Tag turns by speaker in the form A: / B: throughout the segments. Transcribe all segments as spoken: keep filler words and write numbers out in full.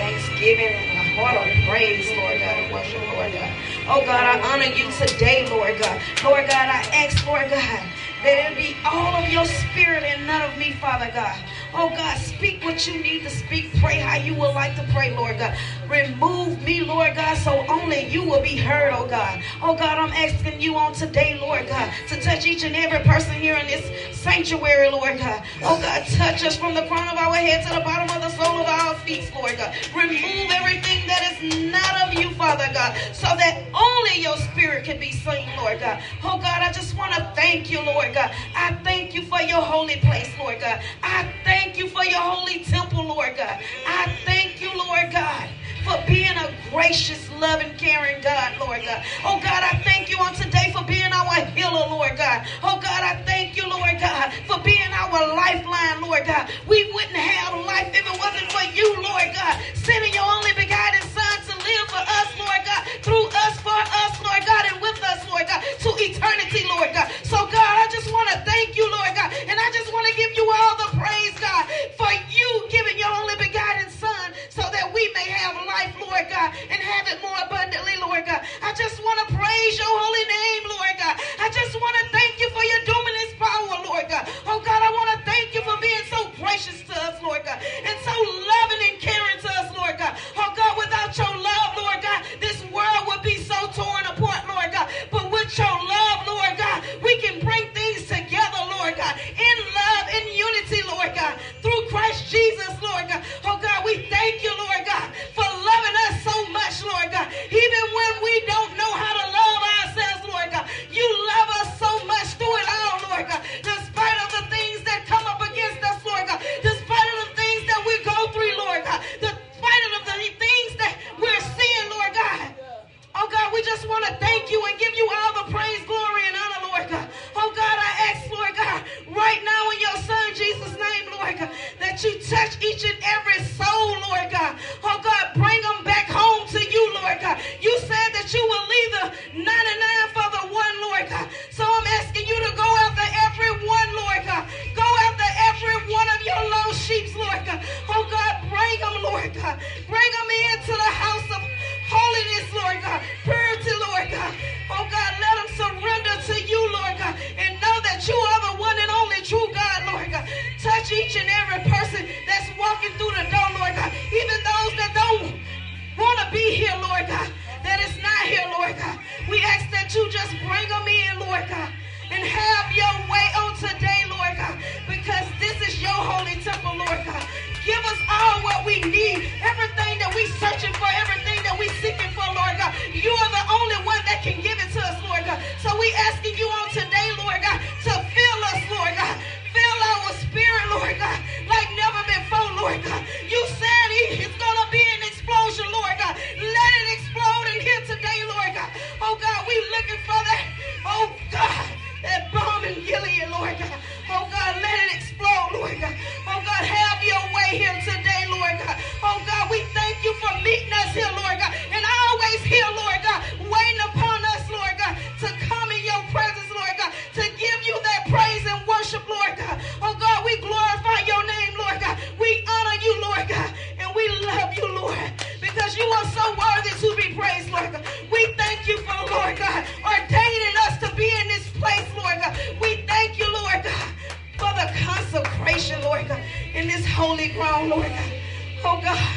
A: thanksgiving and a heart of praise, Lord God, and worship, Lord God. Oh God, I honor you today, Lord God. Lord God, I ask, Lord God, that it be all of your spirit and none of me, Father God. Oh God, speak what you need to speak. Pray how you would like to pray, Lord God. Remove me, Lord God, so only you will be heard, oh God. Oh God, I'm asking you on today, Lord God, to touch each and every person here in this sanctuary, Lord God. Oh God, touch us from the crown of our head to the bottom of the sole of our feet, Lord God. Remove everything that is not of you, Father God, so that only your spirit can be seen, Lord God. Oh God, I just want to thank you, Lord God. I thank you for your holy place, Lord God. I thank you for your holy temple, Lord God. I thank you, Lord God, for being a gracious, loving, caring God, Lord God. Oh God, I thank you on today for being our healer, Lord God. Oh God, I thank you, Lord God, for being our lifeline, Lord God. We wouldn't have life if it wasn't for you, Lord God, sending your only begotten Son to live for us, Lord God, through us, for us, Lord God, and with us, Lord God, to eternity, Lord God. So God, I just want to thank you, Lord God, and I just want to give you all the praise, God, for you giving your only begotten Son so that we may have life, Lord God, and have it more abundantly, Lord God. I just want to praise your holy name, Lord God. I just want to thank you for your dunamis power, Lord God. Oh God, I want to thank you for being so gracious to us, Lord God, and so loving and caring to us, Lord God. Oh God, without your love, Lord God, this world would be so torn apart, Lord God. But with your love, Lord God, we can bring things together, Lord God, in love, in unity, Lord God, through Christ Jesus, Lord God. Oh God, we thank you, Lord God, for loving us so much, Lord God. Even when we don't know how to love ourselves, Lord God, you love us so much through it all, Lord God. Despite of the things that come up against us, Lord God, despite of the things that we go through, Lord God, despite of the things that we're seeing, Lord God. Oh God, we just want to thank you and give you all the praise, glory, and honor, Lord God. Oh God, I ask, Lord God, right now in your Son Jesus' name, Lord God, that you touch each and every soul, Lord God. Oh God, bring them back home to you, Lord God. You said that you will leave the ninety-nine for the one, Lord God. So I'm asking you to go after every one, Lord God. Go after every one of your lost sheep, Lord God. Oh God, bring them, Lord God. Bring them into the house of holiness, Lord God. Purity, Lord God. Oh God, let them surrender to you, Lord God, and know that you are the one and only true God, Lord God. Touch each and every person that's walking through the door, Lord God. Even those that don't want to be here, Lord God, that is not here, Lord God. We ask that you just bring them in, Lord God, and have your way on today, Lord God, because this is your holy temple, Lord God. Give us all what we need, everything that we searching for, everything that we seeking for, Lord God. You are the only one that can give it to us, Lord God. So we asking you on today, Lord God, to fill us, Lord God. Fill our spirit, Lord God, like never before, Lord God. You said it's going to be an explosion, Lord God. Let it explode in here today, Lord God. Oh God, we looking for that, oh God, that bomb in Gilead, Lord God. Oh God, let it explode, Lord God. Oh God, have your way here today, Lord God. Oh God, we thank you for meeting us here, Lord God. And always here, Lord God, waiting upon us, Lord God, to come in your presence, Lord God, to give you that praise and worship, Lord God. Oh God, we glorify your name, Lord God. We honor you, Lord God, and we love you, Lord, because you are so worthy to be praised, Lord God. We thank you for, Lord God, ordaining us to be in this place, Lord God. We thank you, Lord God, for the consecration, Lord God, in this holy ground, Lord God. Oh God,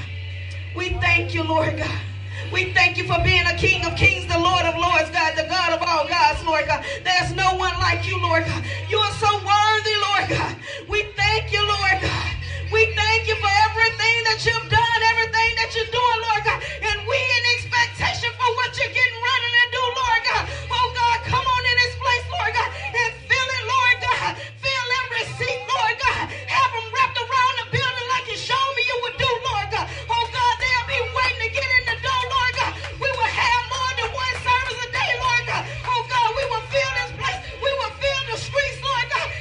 A: we thank you, Lord God. We thank you for being a King of kings, the Lord of lords, God, the God of all gods, Lord God. There's no one like you, Lord God. You are so worthy, Lord God. We thank you, Lord God. We thank you for everything that you've done, everything that you're doing, Lord God. And we in expectation for what you're getting ready to do, Lord God. Oh God, come on in this place, Lord God, and fill it, Lord God. Fill every seat, Lord God. Have them wrapped around the building like you showed me you would do, Lord God. Oh God, they'll be waiting to get in the door, Lord God. We will have more than one service a day, Lord God. Oh God, we will fill this place. We will fill the streets, Lord God.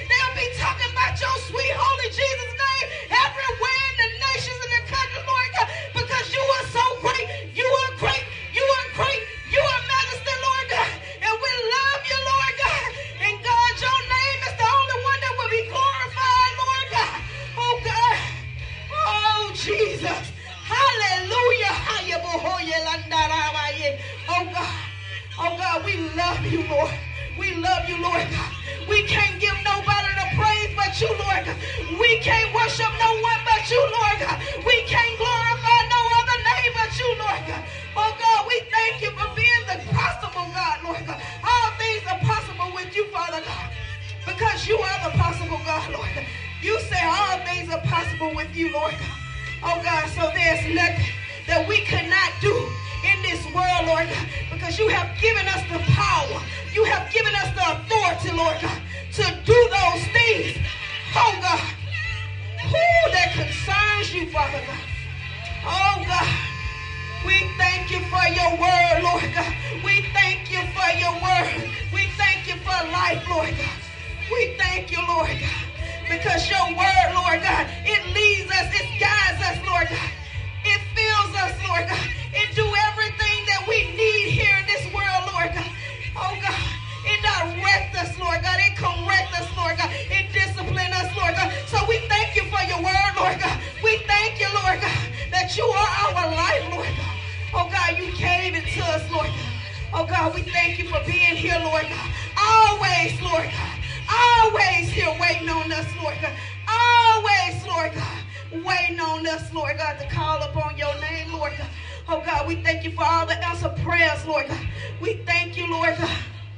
A: Lord God. We can't give nobody the praise but you, Lord God. We can't worship no one but you, Lord God. We can't glorify no other name but you, Lord God. Oh God, we thank you for being the possible God, Lord God. All things are possible with you, Father God, because you are the possible God, Lord God. You say all things are possible with you, Lord God. Oh God, so there's nothing that we could not do in this world, Lord God, because you have given us the power. You have given us the authority, Lord God, to do those things, oh God, who that concerns you, Father God. Oh God, we thank you for your word, Lord God. We thank you for your word. We thank you for life, Lord God. We thank you, Lord God, because your word, Lord God, it leads us, it guides us, Lord God. It fills us, Lord God. It do everything that we need here in this world, Lord God. Oh God, it directs us, Lord God. It corrects us, Lord God. It disciplines us, Lord God. So we thank you for your word, Lord God. We thank you, Lord God, that you are our life, Lord God. Oh God, you gave it to us, Lord God. Oh God, we thank you for being here, Lord God. Always, Lord God. Always here waiting on us, Lord God. Always, Lord God, waiting on us, Lord God, to call upon your name, Lord God. Oh God, we thank you for all the answered prayers, Lord God. We thank you, Lord God.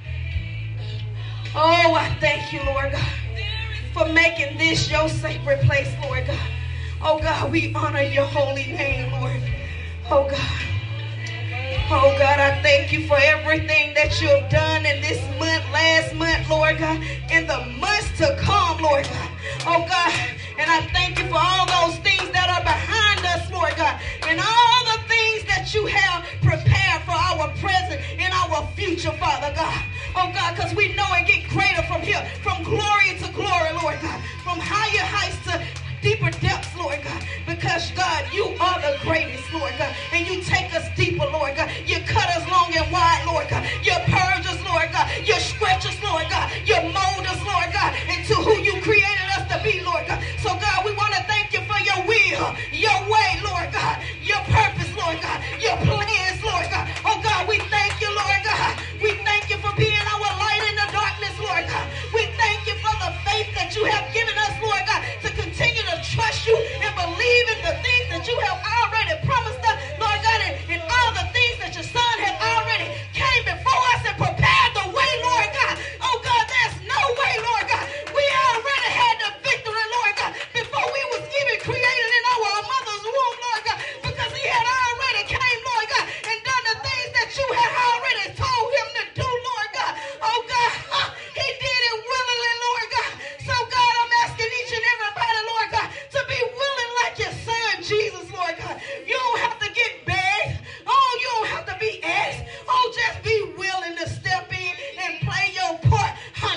A: Oh, I thank you, Lord God, for making this your sacred place, Lord God. Oh God, we honor your holy name, Lord. Oh God. Oh God, I thank you for everything that you have done in this month, last month, Lord God, and the months to come, Lord God. Oh God, and I thank you for all those things that are behind us, Lord God, and all the things that you have prepared for our present and our future, Father God. Oh God, because we know it get greater from here, from glory to glory, Lord God, from higher heights to deeper depths, Lord God, because God, you are the greatest, Lord God, and you take us deeper, Lord God. You cut us long and wide, Lord God. You purge us, Lord God. You stretch us, Lord God. You mold us, Lord God, into who you created us to be, Lord God. So God, we want to thank you for your will, your way, Lord God, your purpose, Lord God, your plans, Lord God. Oh God, we thank you, Lord God. We thank you for being our light in the darkness, Lord God. We thank you for the faith that you have given us, Lord God, to continue to trust you and believe in the things that you have already promised us, Lord God, and, and all the things that your son has already came before us and prepared the way, Lord God. Oh God, there's no way, Lord God. We already had the victory, Lord God, before we was even created in our mother's womb, Lord God, because he had already came, Lord God, and done the things that you had already told him to do, Lord God. Oh God, he did it willingly, Lord God. So God, I'm asking each and everybody, Lord God, to be willing like your son, Jesus, Lord God. You don't have to get begged. Oh, you don't have to be asked. Oh, just be willing to step in and play your part.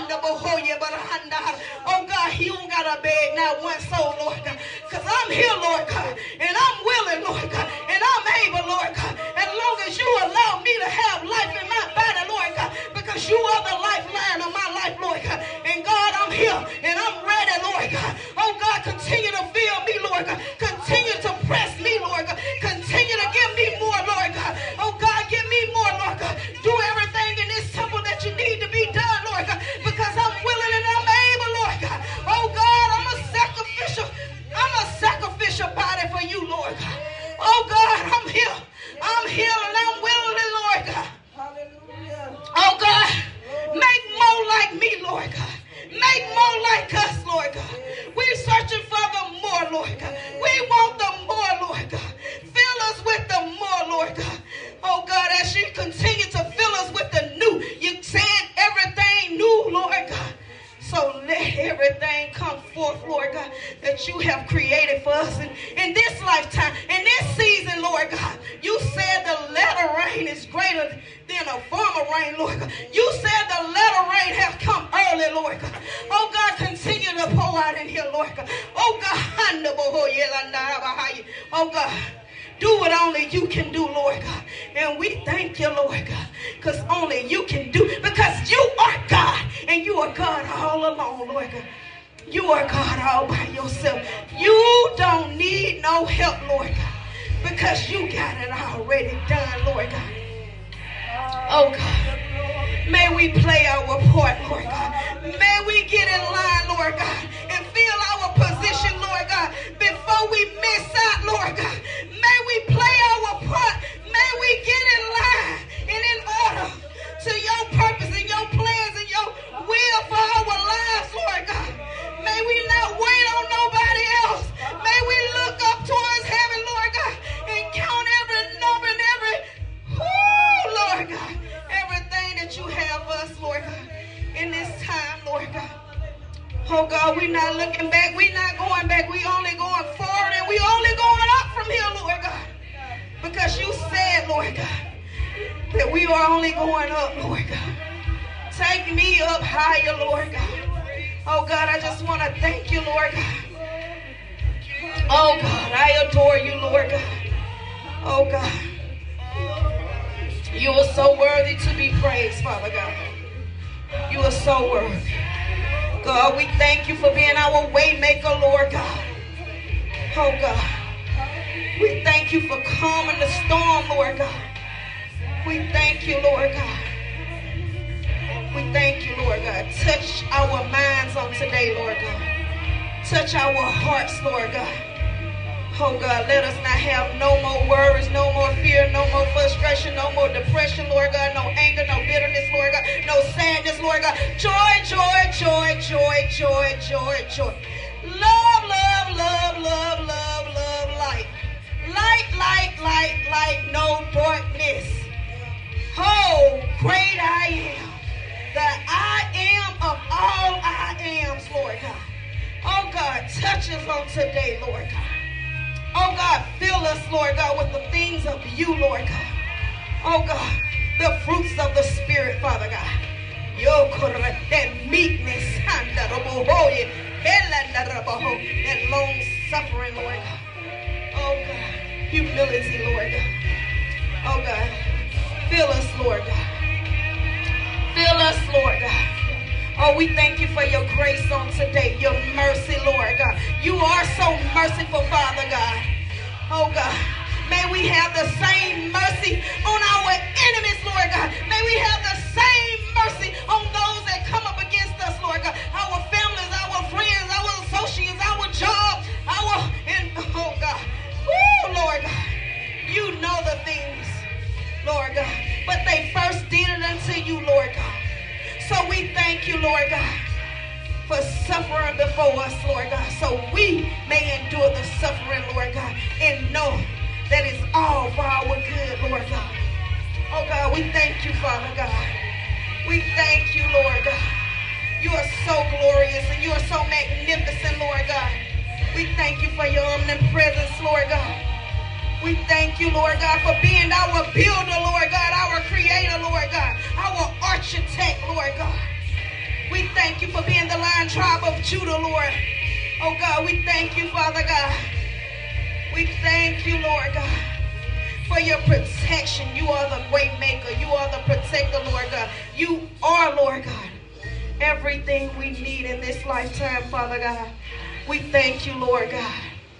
A: Oh God, he don't got to beg not one soul, Lord God, because I'm here, Lord God, and I'm willing, Lord God, and I'm able, Lord God, as long as you allow me to have life in my body, Lord God, because you are the lifeline of my life, Lord God. And God, I'm here and I'm ready, Lord God. Oh God, continue to fill me, Lord God. Continue to press me, Lord God. Continue to give me more, Lord God. Oh God, give me more, Lord God. Do everything in this temple that you need to be done, Lord God, because I'm willing and I'm able, Lord God. Oh God, I'm a sacrificial, I'm a sacrificial body for you, Lord God. Oh God, I'm here. I'm here and I'm willing, Lord God. Oh God, make more like me, Lord God. Make more like us, Lord God. We're searching for the more, Lord God. We want the more, Lord God. Fill us with the more, Lord God. Oh God, as you continue to fill us with the new, you said everything new, Lord God. So let everything come forth, Lord God, that you have created for us in, in this lifetime, in this season, Lord God. You said the latter rain is greater than a former rain, Lord God. You said the latter rain has come early, Lord God. Oh God, continue to pour out in here, Lord God. Oh God, oh God. Do what only you can do, Lord God. And we thank you, Lord God, because only you can do, because you are God, and you are God all alone, Lord God. You are God all by yourself. You don't need no help, Lord God, because you got it already done, Lord God. Oh God, may we play our part, Lord God. Oh God, we're not looking back. We're not going back. We only going forward, and we only going up from here, Lord God. Because you said, Lord God, that we are only going up, Lord God. Take me up higher, Lord God. Oh God, I just want to thank you, Lord God. Oh God, I adore you, Lord God. Oh God, you are so worthy to be praised, Father God. You are so worthy. God, we thank you for being our way maker, Lord God. Oh God, we thank you for calming the storm, Lord God. We thank you, Lord God. We thank you, Lord God. Touch our minds on today, Lord God. Touch our hearts, Lord God. Oh God, let us not have no more worries, no more fear, no more frustration, no more depression, Lord God, no anger, no bitterness, Lord God, no sadness, Lord God. Joy, joy, joy, joy, joy, joy, joy. Love, love, love, love, love, love, light. Light, light, light, light, no darkness. Oh, great I am. The I am of all I ams, Lord God. Oh God, touch us on today, Lord God. Oh God, fill us, Lord God, with the things of you, Lord God. Oh God, the fruits of the Spirit, Father God. Yo, that meekness, that long suffering, Lord God. Oh God, humility, Lord God. Oh God, fill us, Lord God. Fill us, Lord God. Oh, we thank you for your grace on today, your mercy, Lord God. You are so merciful, Father God. Oh, God. May we have the same mercy on our enemies, Lord God. May we have the same mercy on those that come up against us, Lord God. Our families, our friends, our associates, our job, our, and oh, God. Woo, Lord God. You know the things, Lord God. But they first did it unto you, Lord God. So we thank you, Lord God, for suffering before us, Lord God, so we may endure the suffering, Lord God, and know that it's all for our good, Lord God. Oh God, we thank you, Father God. We thank you, Lord God. You are so glorious and you are so magnificent, Lord God. We thank you for your omnipresence, Lord God. We thank you, Lord God, for being our builder, Lord God, our creator, Lord God, our architect, Lord God. We thank you for being the Lion tribe of Judah, Lord. Oh, God, we thank you, Father God. We thank you, Lord God, for your protection. You are the way maker. You are the protector, Lord God. You are, Lord God, everything we need in this lifetime, Father God. We thank you, Lord God.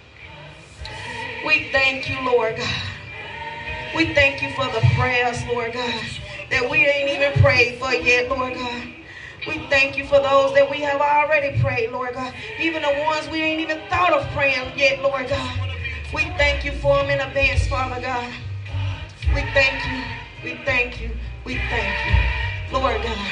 A: We thank you, Lord God. We thank you for the prayers, Lord God, that we ain't even prayed for yet, Lord God. We thank you for those that we have already prayed, Lord God. Even the ones we ain't even thought of praying yet, Lord God. We thank you for them in advance, Father God. We thank you. We thank you. We thank you, Lord God.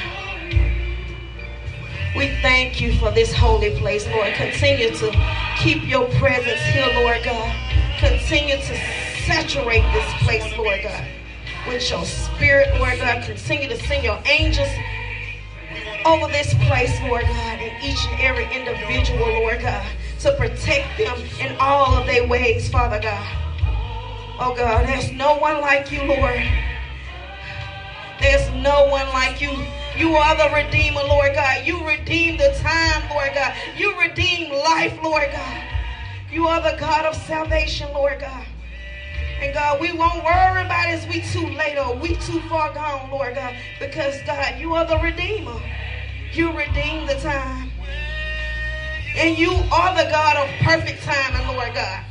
A: We thank you for this holy place, Lord. Continue to keep your presence here, Lord God. Continue to saturate this place, Lord God, with your spirit, Lord God. Continue to send your angels over this place, Lord God, and each and every individual, Lord God, to protect them in all of their ways, Father God. Oh God, there's no one like you, Lord. There's no one like you. You are the Redeemer, Lord God. You redeem the time, Lord God. You redeem life, Lord God. You are the God of salvation, Lord God. And God, we won't worry about it as we too late or we too far gone, Lord God, because God, you are the Redeemer. You redeem the time. And you are the God of perfect timing, Lord God.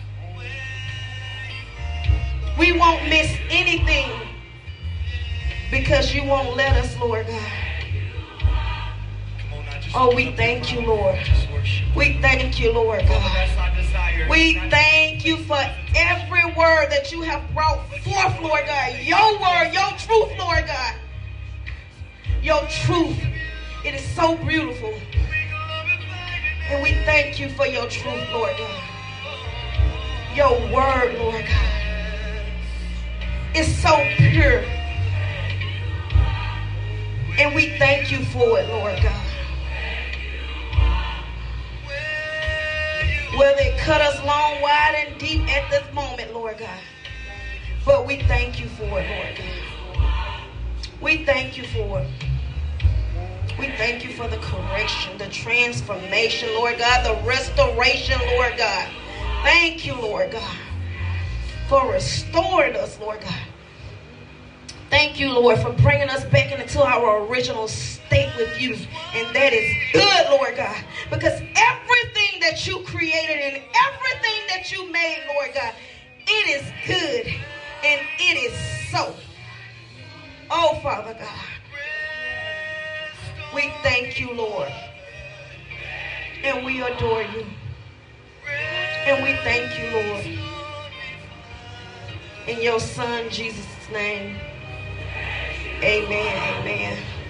A: We won't miss anything because you won't let us, Lord God. Oh, we thank you, Lord. We thank you, Lord God. We thank you for every word that you have brought forth, Lord God. Your word, your truth, Lord God. Your truth. It is so beautiful. And we thank you for your truth, Lord God. Your word, Lord God, is so pure. And we thank you for it, Lord God. need at this moment, Lord God. But we thank you for it, Lord God. We thank you for it. We thank you for the correction, the transformation, Lord God, the restoration, Lord God. Thank you, Lord God, for restoring us, Lord God. Thank you, Lord, for bringing us back into our original state with you. And that is good, Lord God, because everything that you created and everything that you made, Lord God, it is good and it is so. Oh, Father God, we thank you, Lord, and we adore you, and we thank you, Lord, in your Son Jesus' name. Amen, amen.